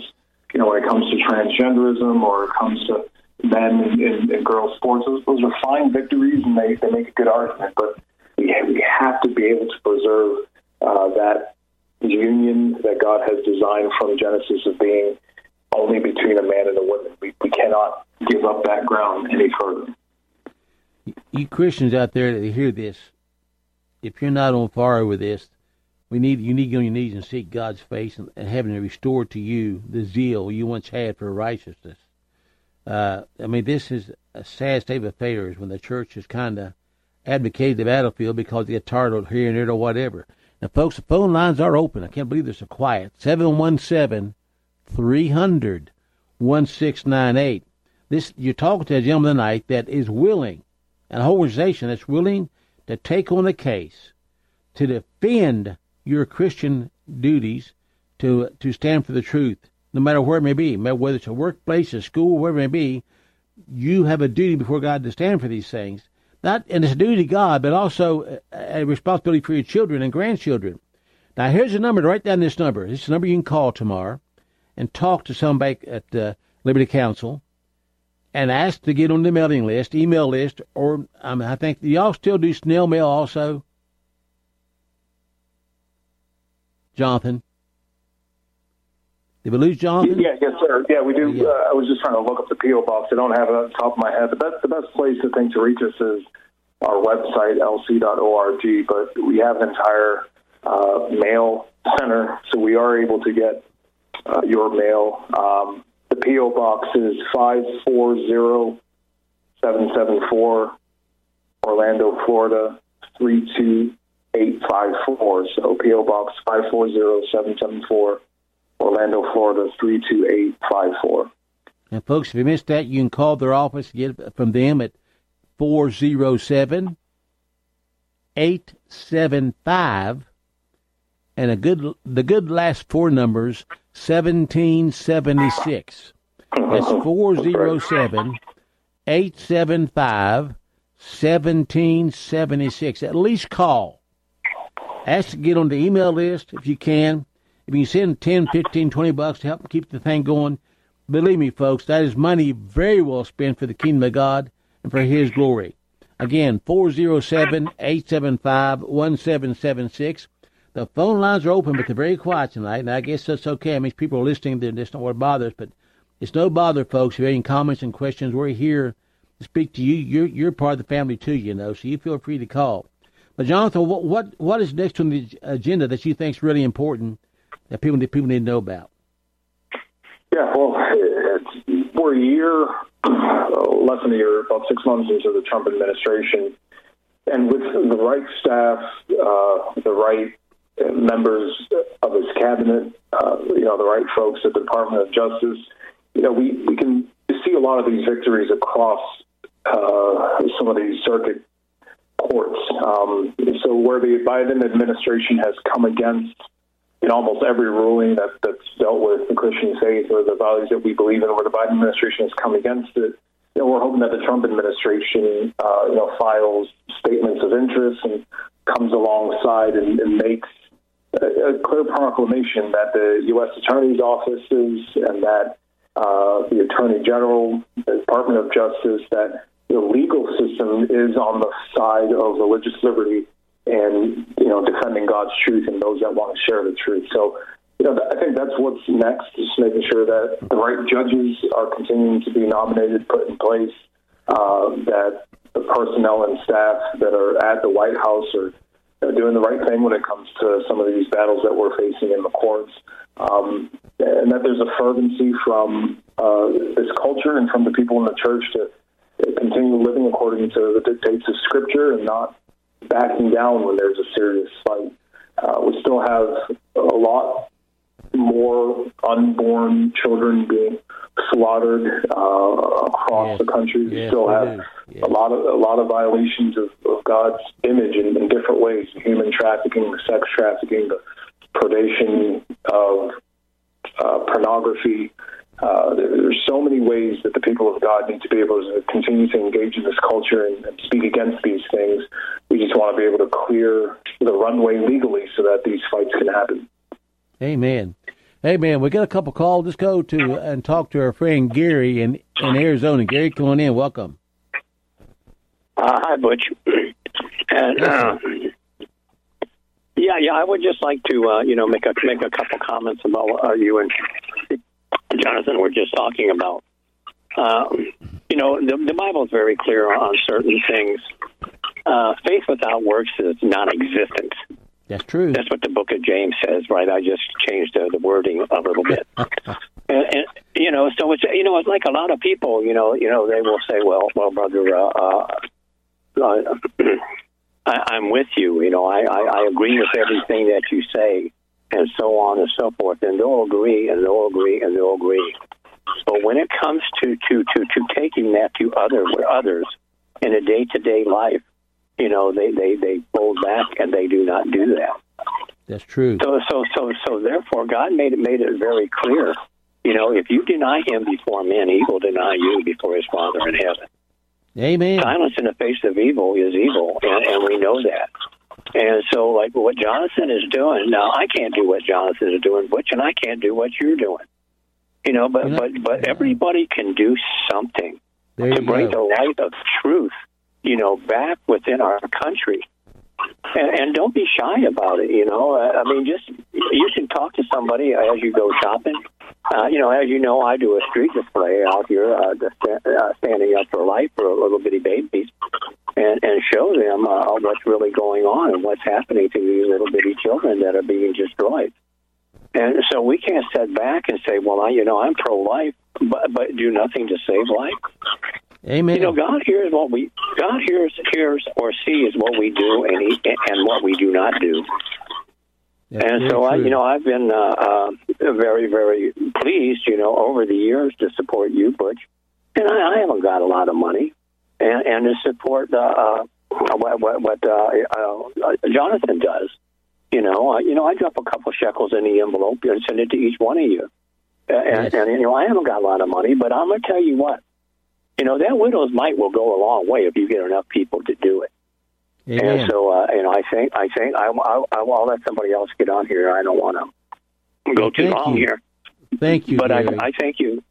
you know, when it comes to transgenderism or it comes to men and, and, and girls sports, those, those are fine victories, and they, they make a good argument. But we, we have to be able to preserve uh, that union that God has designed from Genesis of being only between a man and a woman. We, we cannot give up that ground any further. You Christians out there that hear this, if you're not on fire with this, we need you need to get on your knees and seek God's face and, and having to restore to you the zeal you once had for righteousness. Uh, I mean, this is a sad state of affairs when the church has kind of advocated the battlefield because they get tired of here and there or whatever. Now, folks, the phone lines are open. I can't believe they're so quiet. seven one seven, three hundred, sixteen ninety-eight. This, you're talking to a gentleman tonight that is willing, an organization that's willing to take on a case to defend your Christian duties, to to stand for the truth, no matter where it may be, whether it's a workplace, a school, wherever it may be. You have a duty before God to stand for these things. Not, and it's a duty to God, but also a, a responsibility for your children and grandchildren. Now, here's a number to write down. This number. This is a number you can call tomorrow and talk to somebody at uh, Liberty Counsel and ask to get on the mailing list, email list, or um, I think y'all still do snail mail also. Jonathan, did we lose Jonathan? Yeah, yes, sir. Yeah, we do. Yeah. Uh, I was just trying to look up the P O box. I don't have it on the top of my head. The best, the best place I think to reach us is our website, L C dot org. But we have an entire uh, mail center, so we are able to get uh, your mail. Um, the P O box is five four zero seven seven four, Orlando, Florida three two eight five four. So P O box five four zero seven seven four. Orlando, Florida, three two eight five four. And, folks, if you missed that, you can call their office, get it from them at four oh seven, eight seven five, and a good the good last four numbers, seventeen seventy-six. That's four oh seven, eight seven five, seventeen seventy-six. At least call. Ask to get on the email list if you can. If you send ten, fifteen, twenty bucks to help keep the thing going, believe me, folks, that is money very well spent for the kingdom of God and for His glory. Again, four oh seven, eight seven five, one seven seven six. The phone lines are open, but they're very quiet tonight, and I guess that's okay. I mean, people are listening. They're just not what bothers us, but it's no bother, folks. If you have any comments and questions, we're here to speak to you. You're, you're part of the family, too, you know, so you feel free to call. But, Jonathan, what what, what is next on the agenda that you think is really important that people, that people need to know about? Yeah, well, it's, we're a year, less than a year, about six months into the Trump administration. And with the right staff, uh, the right members of his cabinet, uh, you know, the right folks at the Department of Justice, you know, we, we can see a lot of these victories across uh, some of these circuit courts. Um, so where the Biden administration has come against in almost every ruling that, that's dealt with the Christian faith or the values that we believe in, where the Biden administration has come against it, you know, we're hoping that the Trump administration, uh, you know, files statements of interest and comes alongside and, and makes a, a clear proclamation that the U S Attorney's offices and that uh, the Attorney General, the Department of Justice, that the legal system is on the side of religious liberty and, you know, defending God's truth and those that want to share the truth. So, you know, I think that's what's next, is making sure that the right judges are continuing to be nominated, put in place, uh, that the personnel and staff that are at the White House are, you know, doing the right thing when it comes to some of these battles that we're facing in the courts, um, and that there's a fervency from uh, this culture and from the people in the church to continue living according to the dictates of Scripture and not backing down when there's a serious fight. Uh, we still have a lot more unborn children being slaughtered uh, across yes. the country. We yes, still we have yes. a lot of a lot of violations of, of God's image in, in different ways: the human trafficking, the sex trafficking, the predation of uh, pornography. Uh, there's so many ways that the people of God need to be able to continue to engage in this culture and, and speak against these things. We just want to be able to clear the runway legally so that these fights can happen. Amen. Hey, man, we got a couple calls. Let's go to and talk to our friend Gary in, in Arizona. Gary, come on in. Welcome. Uh, hi, Butch. And, uh, yeah, yeah, I would just like to, uh, you know, make a make a couple comments about what uh, you and Jonathan were just talking about. Uh, you know, the, the Bible is very clear on certain things. Uh, faith without works is non-existent. That's true. That's what the book of James says, right? I just changed the, the wording a little bit. and, and, you know, so it's, you know, it's like a lot of people, you know, you know, they will say, well, well, brother, uh, uh, uh, I, I'm with you. You know, I, I, I agree with everything that you say, and so on and so forth. And they'll agree, and they'll agree, and they'll agree. But when it comes to, to, to, to taking that to other others in a day-to-day life, you know, they, they, they pull back and they do not do that. That's true. So so so so therefore, God made it made it very clear. You know, if you deny Him before men, He will deny you before His Father in heaven. Amen. Silence in the face of evil is evil, and, and we know that. And so, like what Jonathan is doing now, I can't do what Jonathan is doing, Butch, and I can't do what you're doing. You know, but you know, but but everybody can do something to bring the light of truth, you know, back within our country. And, and don't be shy about it, you know. I mean, just, you can talk to somebody as you go shopping. Uh, you know, as you know, I do a street display out here, uh, uh, standing up for life for little bitty babies, and, and show them uh, what's really going on and what's happening to these little bitty children that are being destroyed. And so we can't sit back and say, well, I, you know, I'm pro-life, but, but do nothing to save life. Amen. You know, God hears what we God hears hears or sees what we do and he, and what we do not do. That's and so, I, you know, I've been uh, uh, very, very pleased, you know, over the years to support you, Butch. And I, I haven't got a lot of money, and, and to support uh, uh, what, what, what uh, uh, Jonathan does. You know, uh, you know, I drop a couple shekels in the envelope and send it to each one of you. Uh, and, and, you know, I haven't got a lot of money, but I'm going to tell you what. You know, that widow's mite will go a long way if you get enough people to do it. Amen. And so, uh, you know, I think, I think, I, I, I'll let somebody else get on here. I don't want to go too thank long you. here. Thank you, But I, Gary. I thank you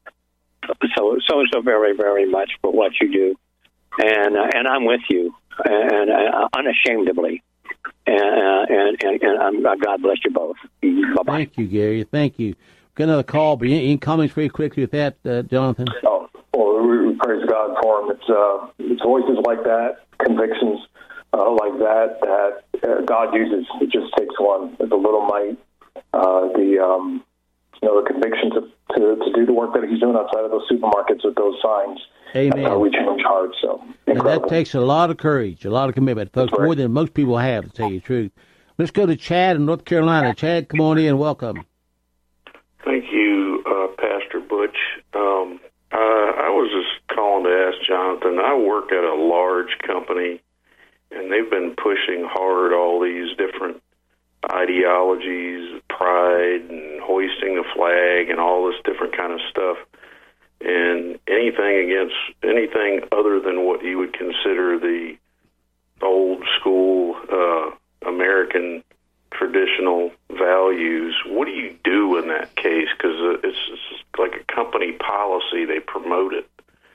so, so, so very, very much for what you do. And, uh, and I'm with you, and uh, unashamedly. And, uh, and, and, and I'm, uh, God bless you both. Bye-bye. Thank you, Gary. Thank you. Got another call, but any, any comments very quickly with that, uh, Jonathan? Oh. Well, we praise God for him. It's, uh, it's voices like that, convictions uh, like that, that uh, God uses. It just takes one. The little mite, uh, the um, you know, the conviction to, to, to do the work that He's doing outside of those supermarkets with those signs. Amen. That's how we change hearts. So and that takes a lot of courage, a lot of commitment, folks, right. more than most people have, to tell you the truth. Let's go to Chad in North Carolina. Chad, come on in. Welcome. Thank you, uh, Pastor Butch. Um, Uh, I was just calling to ask Jonathan, I work at a large company, and they've been pushing hard all these different ideologies, pride, and hoisting the flag, and all this different kind of stuff. And anything against, anything other than what you would consider the old school uh, American traditional values, what do you do in that case? Because it's, it's like a company policy, they promote it.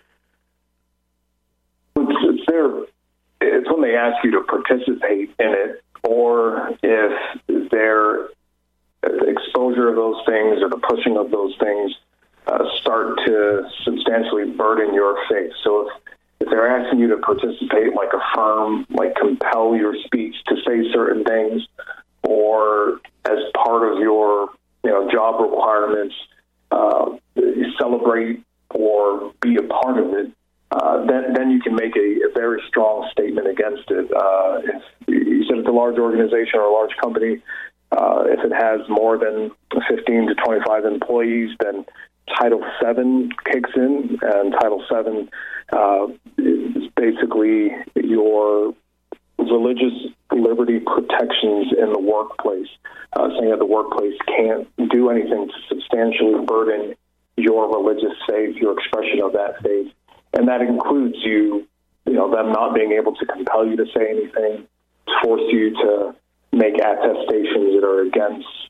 It's, it's, their, it's when they ask you to participate in it, or if their exposure of those things or the pushing of those things uh, start to substantially burden your faith. So if, if they're asking you to participate, like affirm, like compel your speech to say certain things, or as part of your, you know, job requirements, uh, celebrate or be a part of it, uh, then, then you can make a, a very strong statement against it. Uh, if you said it's a large organization or a large company, uh, if it has more than fifteen to twenty-five employees, then Title seven kicks in, and Title seven uh, is basically your religious liberty protections in the workplace, uh, saying that the workplace can't do anything to substantially burden your religious faith, your expression of that faith. And that includes you, you know, them not being able to compel you to say anything, to force you to make attestations that are against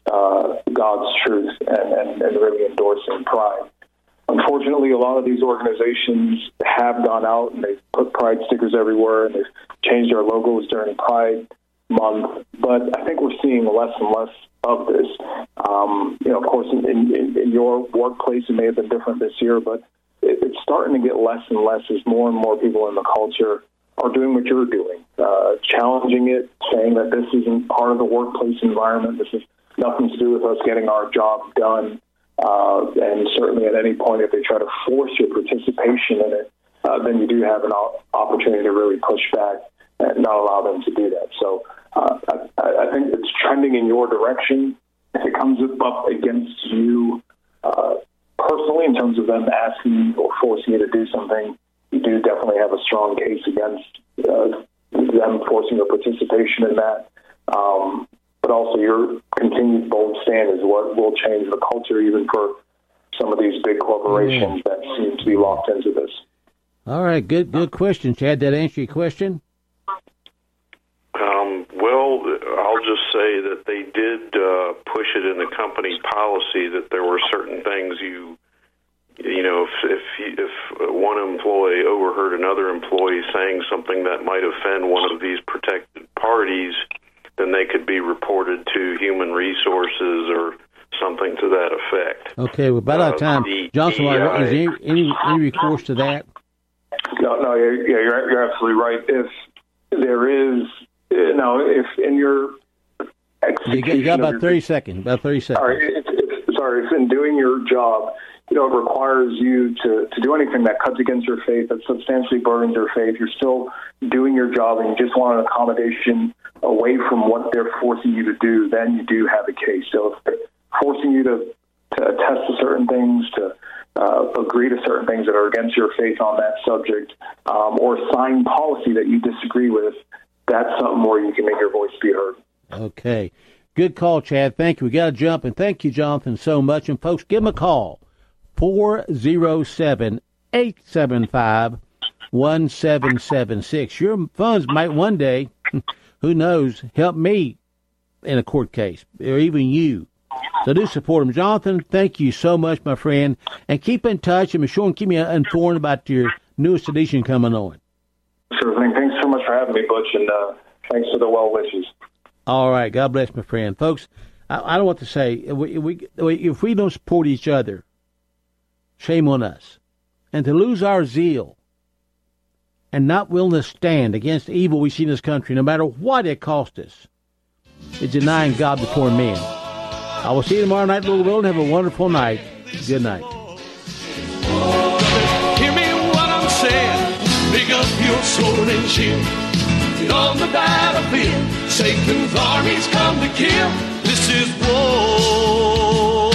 uh, God's truth and, and, and really endorsing pride. Unfortunately, a lot of these organizations have gone out and they've put pride stickers everywhere and they've changed their logos during Pride Month. But I think we're seeing less and less of this. Um, you know, of course, in, in, in your workplace, it may have been different this year, but it, it's starting to get less and less as more and more people in the culture are doing what you're doing, uh, challenging it, saying that this isn't part of the workplace environment. This has nothing to do with us getting our job done. Uh, and certainly at any point, if they try to force your participation in it, uh, then you do have an opportunity to really push back and not allow them to do that. So uh, I, I think it's trending in your direction. If it comes up against you uh, personally in terms of them asking or forcing you to do something, you do definitely have a strong case against uh, them forcing your participation in that. Um, but also your continued bold stand is what will change the culture, even for some of these big corporations mm. that seem to be locked into this. All right, good good question, Chad. That answer your question? Um, well, I'll just say that they did uh, push it in the company policy that there were certain things you, you know, if if, if one employee overheard another employee saying something that might offend one of these protected parties, then they could be reported to Human Resources or something to that effect. Okay, well, about that uh, time, the, Johnson, the, uh, is there any, any, any recourse to that? No, no, yeah, you're, you're absolutely right. If there is, you know, if in your you got, you got about thirty your, seconds, about thirty seconds. Sorry, if, if, sorry, if in doing your job, you know, it requires you to, to do anything that cuts against your faith, that substantially burdens your faith, you're still doing your job and you just want an accommodation away from what they're forcing you to do, then you do have a case. So if they're forcing you to, to attest to certain things, to uh, agree to certain things that are against your faith on that subject, um, or sign policy that you disagree with, that's something where you can make your voice be heard. Okay. Good call, Chad. Thank you. We got to jump, and thank you, Jonathan, so much. And, folks, give him a call, four oh seven, eight seven five, one seven seven six. Your funds might one day, who knows, help me in a court case, or even you. So do support him. Jonathan, thank you so much, my friend. And keep in touch, and be sure and keep me informed about your newest edition coming on. Sure thing. Thanks so much for having me, Butch, and uh, thanks for the well wishes. All right. God bless, my friend. Folks, I, I don't want to say, if we, we, if we don't support each other, shame on us. And to lose our zeal and not willing to stand against the evil we see in this country, no matter what it costs us, is denying God before men. I will see you tomorrow night, Louisville, and have a wonderful night. Good night. Hear me what I'm saying. Pick up your sword and shield. Get on the battlefield. Satan's armies come to kill. This is war.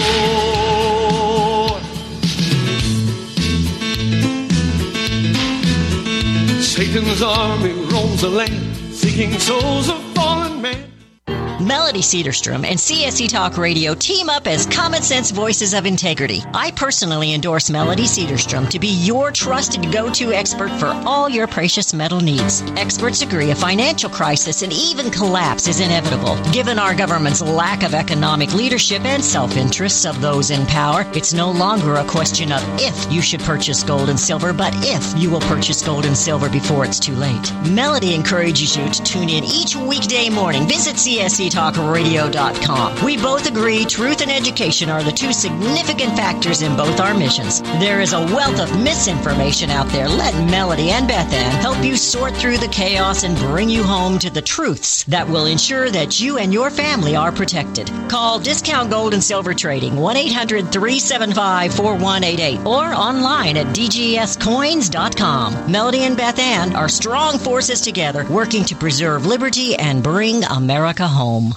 Satan's army roams the land, seeking souls of fallen men. Melody Cedarstrom and C S C Talk Radio team up as common sense voices of integrity. I personally endorse Melody Cedarstrom to be your trusted go-to expert for all your precious metal needs. Experts agree a financial crisis and even collapse is inevitable. Given our government's lack of economic leadership and self-interests of those in power, it's no longer a question of if you should purchase gold and silver, but if you will purchase gold and silver before it's too late. Melody encourages you to tune in each weekday morning. Visit C S C talk radio dot com. We both agree truth and education are the two significant factors in both our missions. There is a wealth of misinformation out there. Let Melody and Beth Ann help you sort through the chaos and bring you home to the truths that will ensure that you and your family are protected. Call Discount Gold and Silver Trading, one eight hundred, three seven five, four one eight eight, or online at d g s coins dot com. Melody and Beth Ann are strong forces together working to preserve liberty and bring America home.